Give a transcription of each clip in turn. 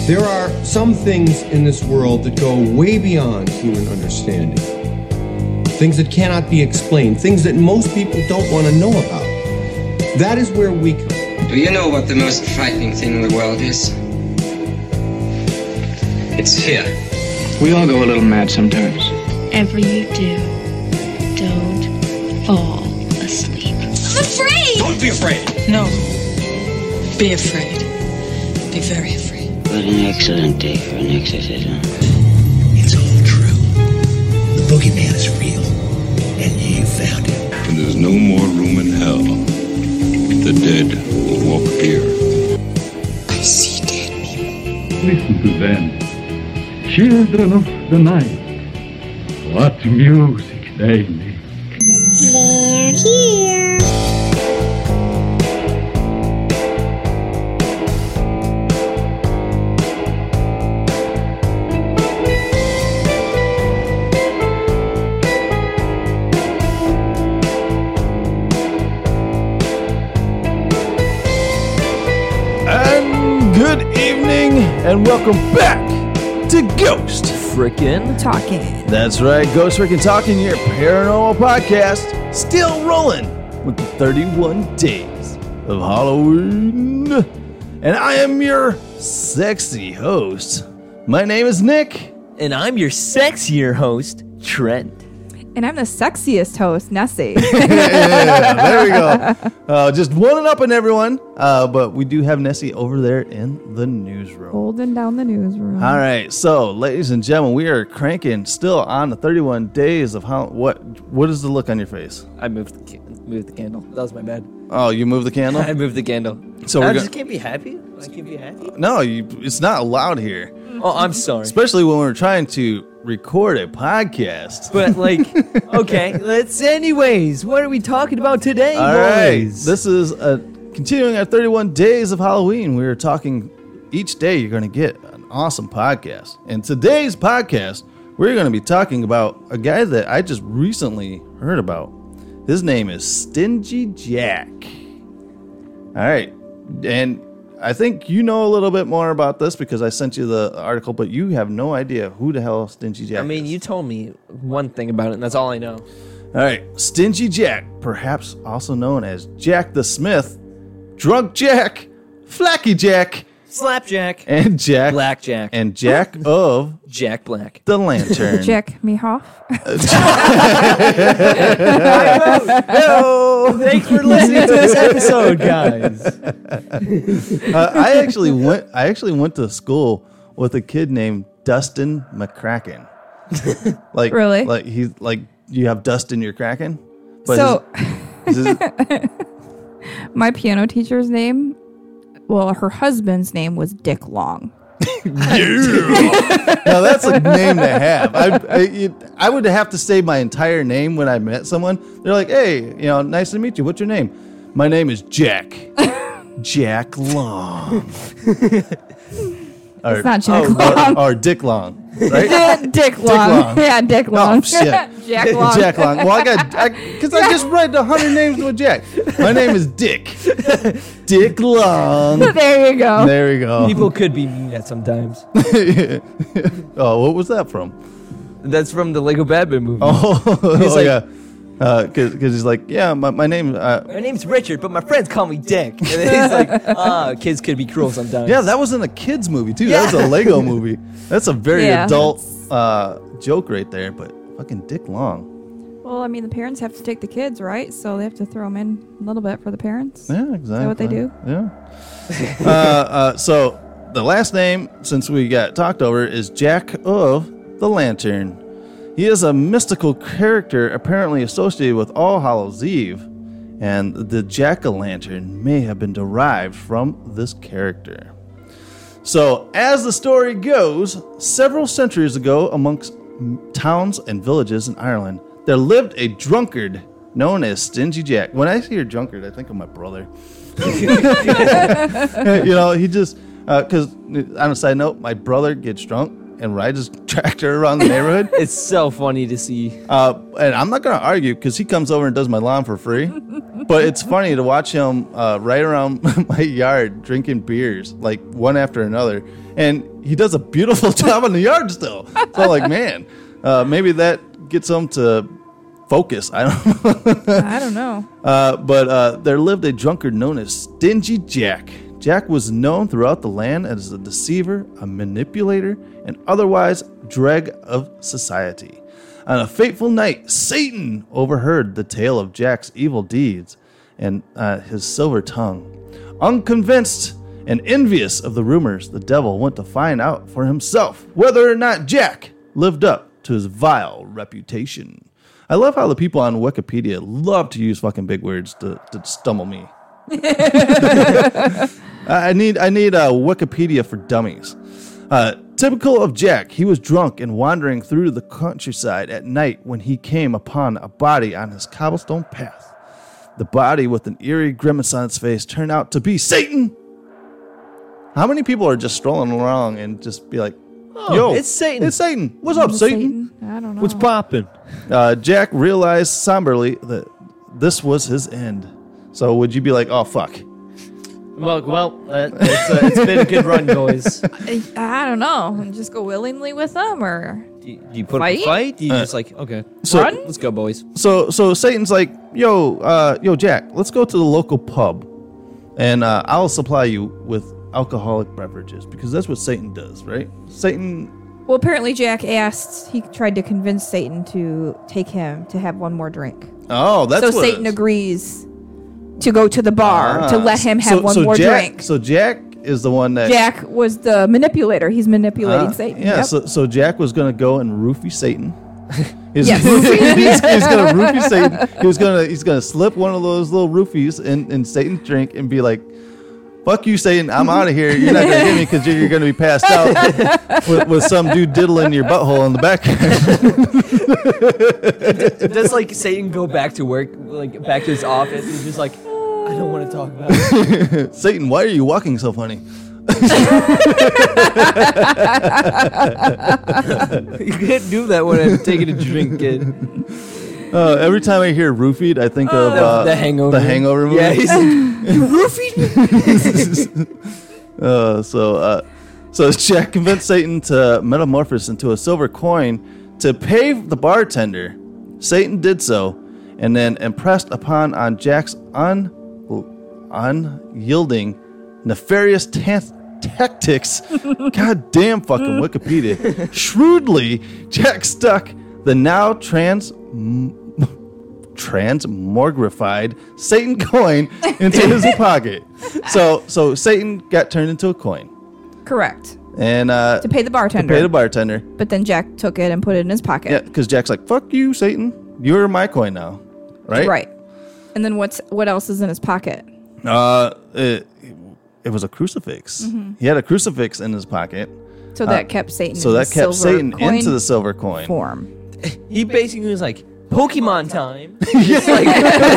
There are some things in this world that go way beyond human understanding. Things that cannot be explained, things that most people don't want to know about. That is where we come. Do you know what the most frightening thing in the world is? It's fear. We all go a little mad sometimes. Whatever you do, don't fall asleep. I'm afraid! Don't be afraid! No. Be afraid. Be very afraid. What an excellent day for an exorcism. It's all true. The boogeyman is real. And you found him. And there's no more room in hell. The dead will walk here. I see dead people. Listen to them. Children of the night. What music they make. They're here. Good evening, and welcome back to Ghost Frickin' Talking. That's right, Ghost Frickin' Talking, your paranormal podcast, still rolling with the 31 days of Halloween. And I am your sexy host. My name is Nick. And I'm your sexier host, Trent. And I'm the sexiest host, Nessie. Yeah, there we go. Just one up on everyone. But we do have Nessie over there in the newsroom. Holding down the newsroom. All right. So, ladies and gentlemen, we are cranking still on the 31 days of how. What is the look on your face? I moved the candle. That was my bad. Oh, you moved the candle? I moved the candle. So I just can't be happy? I can't be happy? No, it's not allowed here. Oh, I'm sorry. Especially when we're trying to record a podcast. But, okay, anyways, what are we talking about today, All boys? right. This is continuing our 31 days of Halloween. We are talking each day you're going to get an awesome podcast. And today's podcast, we're going to be talking about a guy that I just recently heard about. His name is Stingy Jack. All right. And I think you know a little bit more about this because I sent you the article, but you have no idea who the hell Stingy Jack is. I mean, you told me one thing about it, and that's all I know. All right. Stingy Jack, perhaps also known as Jack the Smith, Drunk Jack, Flacky Jack, Slapjack, and Jack Blackjack, and Jack of Jack Black, the Lantern. Jack Mehoff. Thanks for listening to this episode, guys. I actually went to school with a kid named Dustin McCracken. Like really? Like he's like you have dust in your Kraken. But so his my piano teacher's name, well, her husband's name was Dick Long. Now that's a name to have. I would have to say my entire name when I met someone. They're like, "Hey, nice to meet you. What's your name?" My name is Jack. Jack Long. It's not Jack Long. Or Dick Long. Right? Dick Long. Yeah, Dick Long. Oh, shit. Jack Long. Jack Long. Well, because I just read 100 names with Jack. My name is Dick. Dick Long. There you go. There we go. People could be mean at sometimes. Oh, what was that from? That's from the Lego Batman movie. He's like, yeah. Because he's like, yeah, my name... my name's Richard, but my friends call me Dick. And then he's like, kids could be cruel sometimes. Yeah, that was in a kid's movie, too. Yeah. That was a Lego movie. That's a very adult joke right there, but fucking Dick Long. Well, I mean, the parents have to take the kids, right? So they have to throw them in a little bit for the parents. Yeah, exactly. Is that what they do? Yeah. So the last name, since we got talked over, is Jack of the Lantern. He is a mystical character apparently associated with All Hallows Eve, and the Jack-o'-lantern may have been derived from this character. So, as the story goes, several centuries ago amongst towns and villages in Ireland, there lived a drunkard known as Stingy Jack. When I hear drunkard, I think of my brother. He just, because on a side note, my brother gets drunk and rides his tractor around the neighborhood. It's so funny to see. And I'm not going to argue because he comes over and does my lawn for free. But it's funny to watch him ride around my yard drinking beers, like one after another. And he does a beautiful job in the yard still. So, like, man, maybe that gets him to focus. I don't know. But there lived a drunkard known as Stingy Jack. Jack was known throughout the land as a deceiver, a manipulator, and otherwise dreg of society. On a fateful night, Satan overheard the tale of Jack's evil deeds and his silver tongue. Unconvinced and envious of the rumors, the devil went to find out for himself whether or not Jack lived up to his vile reputation. I love how the people on Wikipedia love to use fucking big words to stumble me. I need a Wikipedia for dummies. Typical of Jack, he was drunk and wandering through the countryside at night when he came upon a body on his cobblestone path. The body, with an eerie grimace on its face, turned out to be Satan. How many people are just strolling along and just be like, yo, it's Satan. It's Satan. What's up, Satan? I don't know. What's poppin'? Jack realized somberly that this was his end. So would you be like, oh, fuck? Well, it's been a good run, boys. I don't know. Just go willingly with them, or Do you put up a fight? Do you just like, okay, so, run? Let's go, boys. So Satan's like, yo, Jack, let's go to the local pub, and I'll supply you with alcoholic beverages, because that's what Satan does, right? Satan. Well, apparently Jack asked. He tried to convince Satan to take him to have one more drink. Oh, that's so what Satan agrees to go to the bar to let him have one more drink. So Jack is the one that... Jack was the manipulator. He's manipulating Satan. Yeah, Yep. so Jack was going to go and roofie Satan. He's Yes. going to roofie Satan. He's going to slip one of those little roofies in Satan's drink and be like, fuck you, Satan, I'm out of here. You're not going to get me because you're going to be passed out with some dude diddling your butthole in the back. Does like Satan go back to work, like back to his office? He's just like, I don't want to talk about it. Satan, why are you walking so funny? You can't do that when I'm taking a drink, kid. Every time I hear roofied, I think of the Hangover. The Hangover movie. Yeah, he's like, you roofied me? So Jack convinced Satan to metamorphose into a silver coin to pay the bartender. Satan did so, and then impressed on Jack's unyielding, nefarious tactics. God damn fucking Wikipedia. Shrewdly, Jack stuck the now transmogrified Satan coin into his pocket. So Satan got turned into a coin. Correct. And To pay the bartender. To pay the bartender. But then Jack took it and put it in his pocket. Yeah, because Jack's like, fuck you, Satan. You're my coin now. Right? Right. And then what else is in his pocket? It was a crucifix. Mm-hmm. He had a crucifix in his pocket. So that kept Satan So in that the kept silver Satan coin into the silver coin. form. He basically was like, Pokemon time. Just like,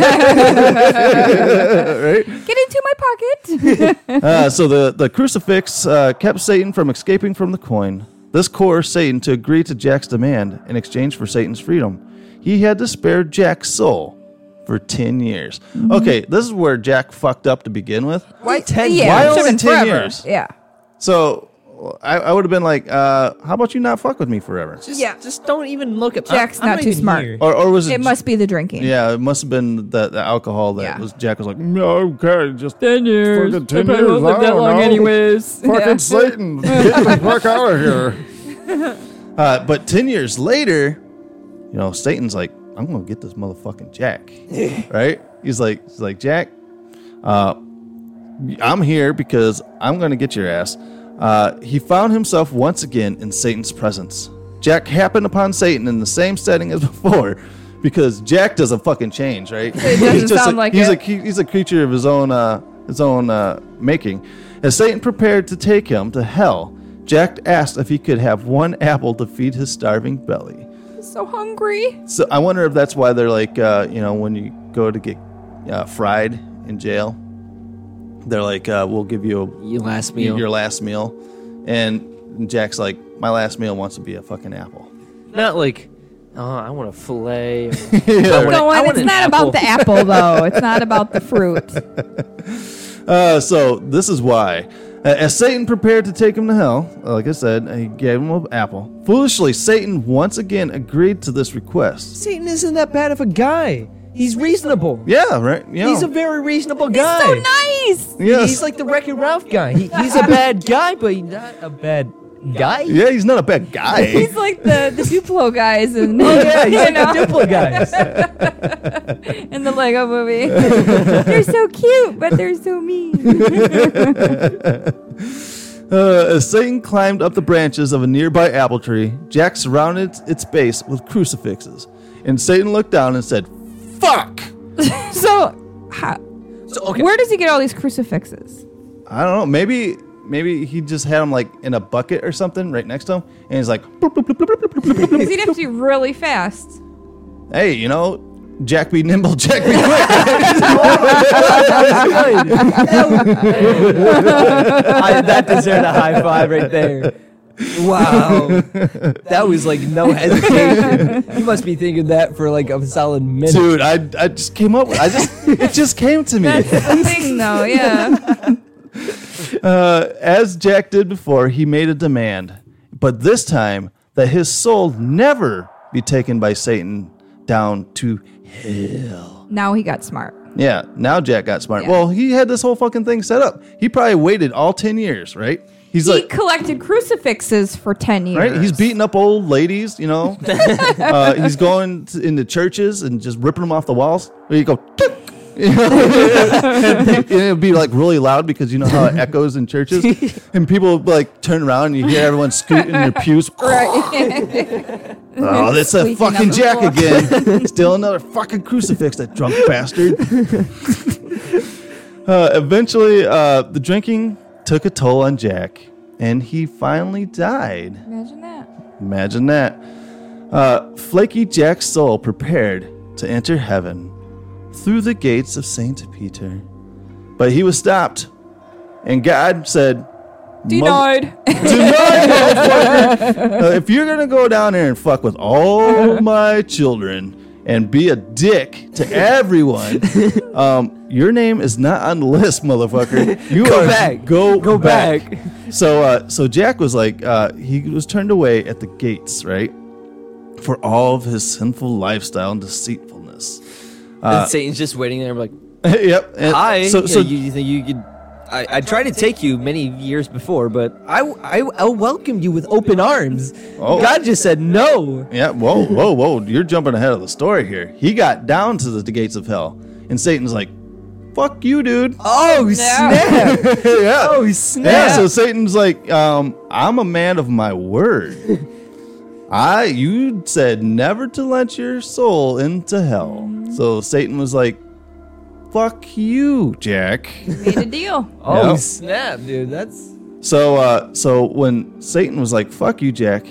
Right? Get into my pocket. So the crucifix kept Satan from escaping from the coin. This coerced Satan to agree to Jack's demand in exchange for Satan's freedom. He had to spare Jack's soul for 10 years. Mm-hmm. Okay, this is where Jack fucked up to begin with. why 10? Yeah, Why it should've only been 10 forever. years? Yeah. So I would have been like, how about you not fuck with me forever? Just don't even look at Jack's I'm not too even smart. here. Or was it? It must be the drinking. Yeah, it must have been the alcohol that Yeah. was. Jack was like, no, okay, just 10 years. fucking 10 I probably years. won't live I that don't long know. anyways. Fucking Yeah. Satan, get the fuck out of here. But 10 years later, Satan's like, I'm gonna get this motherfucking Jack, right? He's like, Jack, I'm here because I'm gonna get your ass. He found himself once again in Satan's presence. Jack happened upon Satan in the same setting as before, because Jack doesn't fucking change, right? It doesn't sound like it. He's a creature of his own making. As Satan prepared to take him to hell, Jack asked if he could have one apple to feed his starving belly. He's so hungry. So I wonder if that's why they're like, when you go to get fried in jail, they're like, we'll give you Your last meal. your last meal. And And Jack's like, my last meal wants to be a fucking apple. Not like, oh, I want a fillet. It's not about the apple, though. It's not about the fruit. So this is why. As Satan prepared to take him to hell, like I said, he gave him an apple. Foolishly, Satan once again agreed to this request. Satan isn't that bad of a guy. He's reasonable. Yeah, right. He's a very reasonable guy. He's so nice. Yes. He's like the Wreck-It Ralph guy. He's a bad guy, but he's not a bad guy. Yeah, he's not a bad guy. He's like the Duplo guys in, he's like the Duplo guys in the Lego movie. They're so cute, but they're so mean. As Satan climbed up the branches of a nearby apple tree, Jack surrounded its base with crucifixes. And Satan looked down and said, "Fuck!" So okay. Where does he get all these crucifixes? I don't know. Maybe he just had them like in a bucket or something right next to him. And he's like, bloop, bloop, bloop, bloop, bloop, bloop, bloop, Because he'd have to be really fast. hey, Jack be nimble, Jack be quick. That deserved a high five right there. Wow. That was like no hesitation. You must be thinking that for like a solid minute. Dude, I just came up with it just came to me. That's the thing, though, yeah. As Jack did before, he made a demand, but this time that his soul never be taken by Satan down to hell. Now he got smart. Yeah, now Jack got smart. Yeah. Well, he had this whole fucking thing set up. He probably waited all 10 years, right? He collected crucifixes for 10 years. Right? He's beating up old ladies, He's going into churches and just ripping them off the walls. Where you go, tick! And it'll be like really loud because you know how it echoes in churches. And people like turn around and you hear everyone scooting in their pews. Right. Oh, that's a fucking Jack again. Still another fucking crucifix, that drunk bastard. Eventually, the drinking took a toll on Jack, and he finally died. Imagine that. Flaky Jack's soul prepared to enter heaven through the gates of St. Peter. But he was stopped, and God said, Denied. If you're going to go down there and fuck with all my children and be a dick to everyone, your name is not on the list, motherfucker. Go back. Go back. So Jack was like, he was turned away at the gates, right? For all of his sinful lifestyle and deceitfulness. And Satan's just waiting there like, yep. Hi. So you think you could... I tried to take you many years before, but I welcomed you with open arms. Oh. God just said no. Yeah, whoa. You're jumping ahead of the story here. He got down to the gates of hell, and Satan's like, fuck you, dude. Oh, snap. Yeah. Oh, snap. Yeah, so Satan's like, I'm a man of my word. You said never to let your soul into hell. So Satan was like, fuck you, Jack. Made a deal. Oh, snap, dude. That's... So when Satan was like, fuck you, Jack,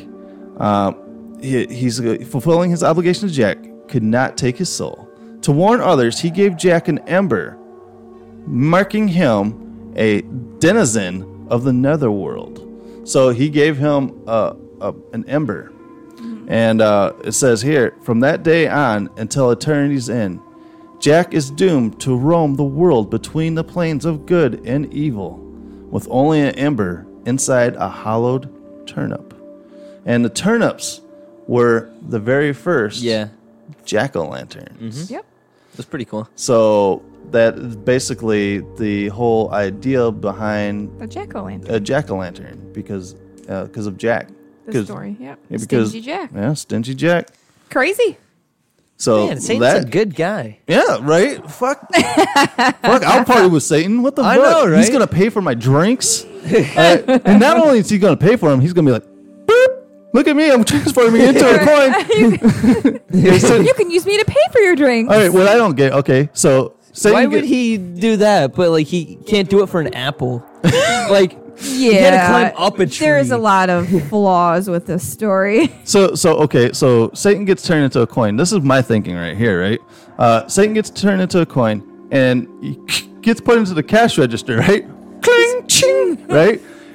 he's fulfilling his obligation to Jack, could not take his soul. To warn others, he gave Jack an ember, marking him a denizen of the netherworld. So he gave him an ember. And it says here, from that day on until eternity's end, Jack is doomed to roam the world between the planes of good and evil, with only an ember inside a hollowed turnip. And the turnips were the very first jack-o'-lanterns. Mm-hmm. Yep. That's pretty cool. So that is basically the whole idea behind a jack-o'-lantern. A jack-o'-lantern, because of Jack. The story, yep. Yeah, because, Stingy Jack. Yeah, Stingy Jack. Crazy. So man, Satan's a good guy. Yeah, right? Fuck, I'll party with Satan. What the fuck? I know, right? He's going to pay for my drinks. And not only is he going to pay for them, he's going to be like, boop, look at me, I'm transforming into a coin. You can use me to pay for your drinks. All right, what I don't get, okay, so Satan... Why would he do that? But, like, he can't do it for an apple. Like... Yeah, you gotta climb up a tree. There is a lot of flaws with this story. So Satan gets turned into a coin. This is my thinking right here, right? Satan gets turned into a coin, and he gets put into the cash register, right? Cling, ching, right?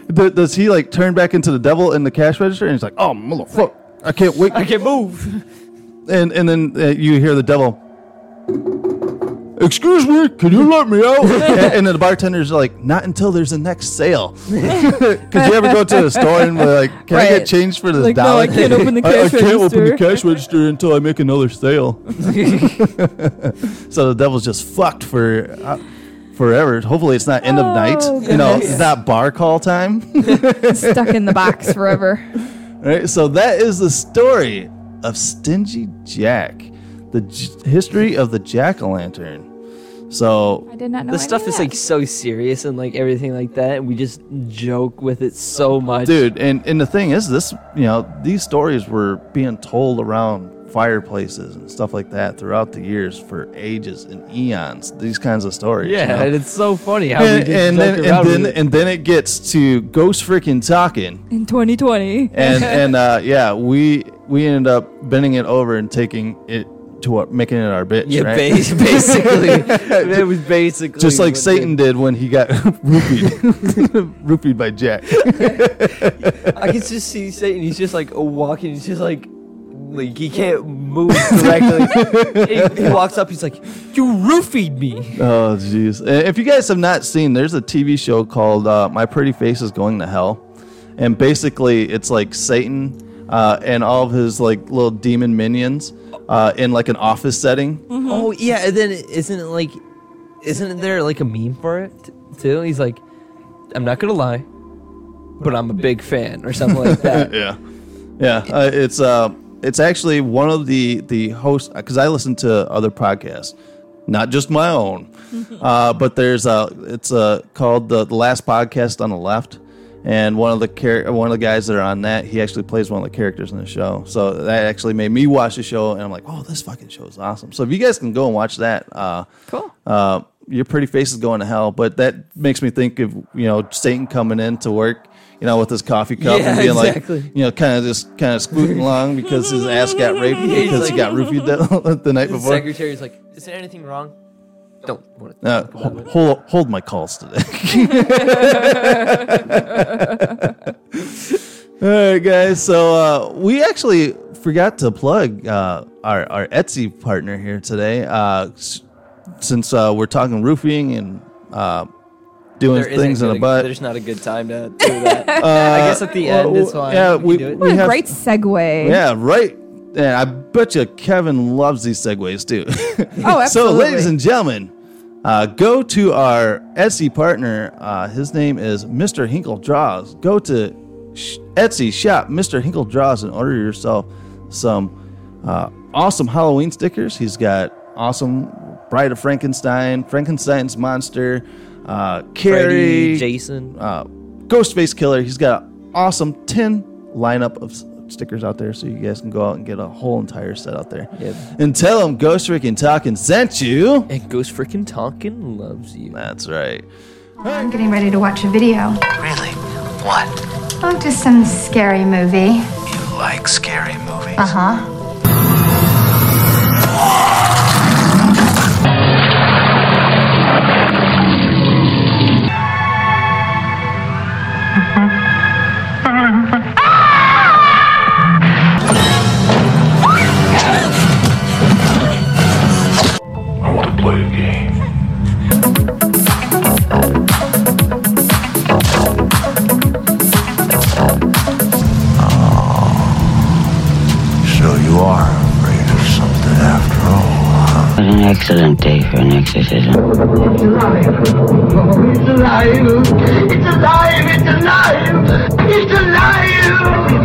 Does he like turn back into the devil in the cash register? And he's like, "Oh motherfucker, I can't wait, I can't move." And then you hear the devil, "Excuse me, can you let me out?" and then the bartender's like, "Not until there's a next sale." Could you ever go to a store and be like, "Can I get change for this dollar?" No, I can't open the cash I register. can't open the cash register until I make another sale. So the devil's just fucked for forever. Hopefully it's not end of night. It's not bar call time. Stuck in the box forever. All right, so that is the story of Stingy Jack, the history of the jack-o'-lantern. So I did not know this stuff is like so serious and like everything like that, and we just joke with it so much, dude. And the thing is, this these stories were being told around fireplaces and stuff like that throughout the years for ages and eons. These kinds of stories. Yeah, and it's so funny how we just and joke around with it. then it gets to Ghost Freaking Talking in 2020. And we ended up bending it over and taking it to making it our bitch. Yeah, right? basically, it was basically just like Satan did when he got roofied by Jack. I can just see Satan. He's just like walking. He's just like he can't move correctly. he walks up. He's like, "You roofied me." Oh, jeez. If you guys have not seen, there's a TV show called My Pretty Face is Going to Hell, and basically it's like Satan and all of his like little demon minions in like an office setting. Mm-hmm. Oh yeah, and then isn't there like a meme for it too? He's like, "I'm not gonna lie, but I'm a big fan," or something like that. It's actually one of the hosts, because I listen to other podcasts, not just my own, but there's it's called the Last Podcast on the Left. And one of the guys that are on that, he actually plays one of the characters in the show. So that actually made me watch the show, and I'm like, "Oh, this fucking show is awesome." So if you guys can go and watch that, cool. Your Pretty Face is Going to Hell. But that makes me think of Satan coming in to work, with his coffee cup and being exactly. like, kind of scooting along because his ass got raped because he got roofied the night before. The secretary's like, "Is there anything wrong?" Don't want to hold my calls today. All right, guys. So we actually forgot to plug our Etsy partner here today. Since we're talking roofing and doing things in a butt, there's not a good time to do that. I guess at the end it's fine. Yeah, we do it. What a great segue. Yeah, right. And I bet you Kevin loves these segues too. Oh, absolutely. So, ladies and gentlemen, go to our Etsy partner. His name is Mr. Hinkle Draws. Go to Etsy shop Mr. Hinkle Draws and order yourself some awesome Halloween stickers. He's got awesome Bride of Frankenstein, Frankenstein's Monster, Carrie, Freddy, Jason, Ghostface Killer. He's got an awesome 10 lineup of stickers out there, so you guys can go out and get a whole entire set out there. Yep. And tell them Ghost Freaking Talking sent you. And Ghost Freaking Talking loves you. That's right. I'm getting ready to watch a video. Really? What? Oh, just some scary movie. You like scary movies? Uh-huh. I want to play a game. So you are afraid of something after all, huh? What an excellent day for an exorcism. It's alive! It's alive! It's alive! It's alive! It's alive!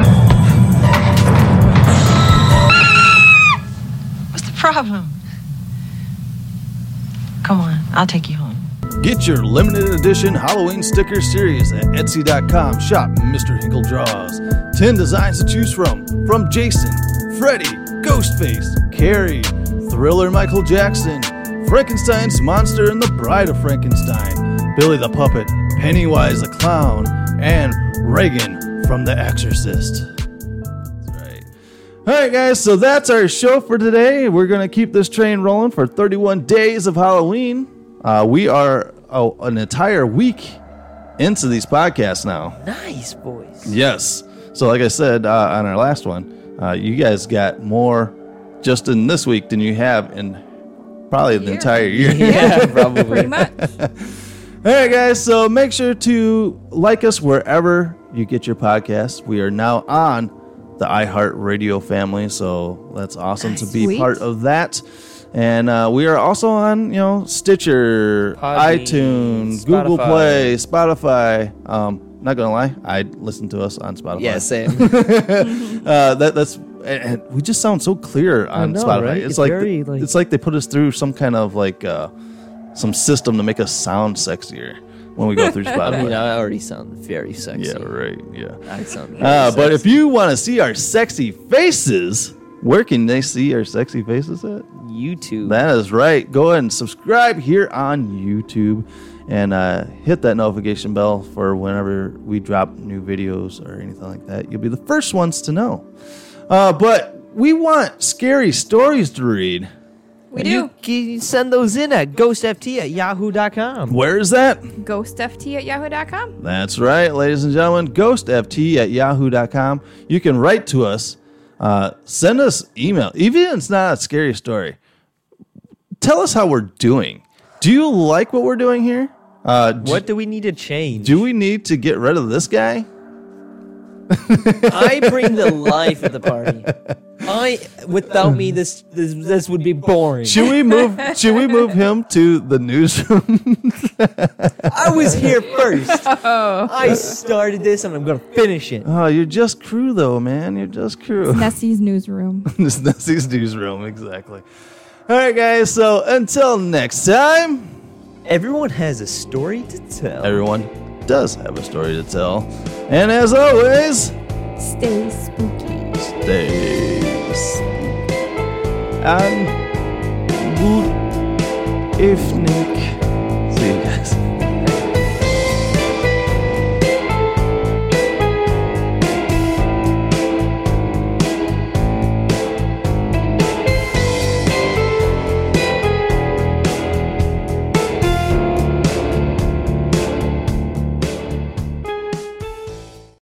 What's the problem? Come on, I'll take you home. Get your limited edition Halloween sticker series at Etsy.com. Shop Mr. Hinkle Draws. 10 designs to choose from Jason, Freddy, Ghostface, Carrie, Thriller Michael Jackson, Frankenstein's Monster and the Bride of Frankenstein, Billy the Puppet, Pennywise the Clown, and Reagan from The Exorcist. That's right. All right, guys, so that's our show for today. We're going to keep this train rolling for 31 days of Halloween. We are an entire week into these podcasts now. Nice, boys. Yes. So like I said on our last one, you guys got more just in this week than you have in probably the entire year. Yeah, probably. Pretty much. All right, guys. So make sure to like us wherever you get your podcasts. We are now on the iHeartRadio family, so that's awesome to be Sweet. part of that. And we are also on, Stitcher, Podbean, iTunes, Google Play, Spotify. Not gonna lie, I listen to us on Spotify. Yeah, same. That's and we just sound so clear on know, Spotify. right? It's It's like very, it's like they put us through some kind of some system to make us sound sexier when we go through Spotify. I mean, I already sound very sexy. Yeah, right. Yeah. I sound very But sexy. if you want to see our sexy faces, where can they see our sexy faces at? YouTube. That is right. Go ahead and subscribe here on YouTube and hit that notification bell for whenever we drop new videos or anything like that. You'll be the first ones to know. But we want scary stories to read. We And you can send those in at ghostft@yahoo.com. Where is that? GhostFT@yahoo.com. That's right, ladies and gentlemen. GhostFT@yahoo.com. You can write to us. Send us email. Even if it's not a scary story, tell us how we're doing. Do you like what we're doing here? What do we need to change? Do we need to get rid of this guy? I bring the life of the party. Without me, this would be boring. Should we move him to the newsroom? I was here first. I started this, and I'm gonna finish it. Oh, you're just crew, though, man. You're just crew. Nessie's newsroom. This Nessie's newsroom, exactly. All right, guys. So until next time, everyone has a story to tell. Everyone does have a story to tell, and as always, stay spooky. Stay spooky. And good evening.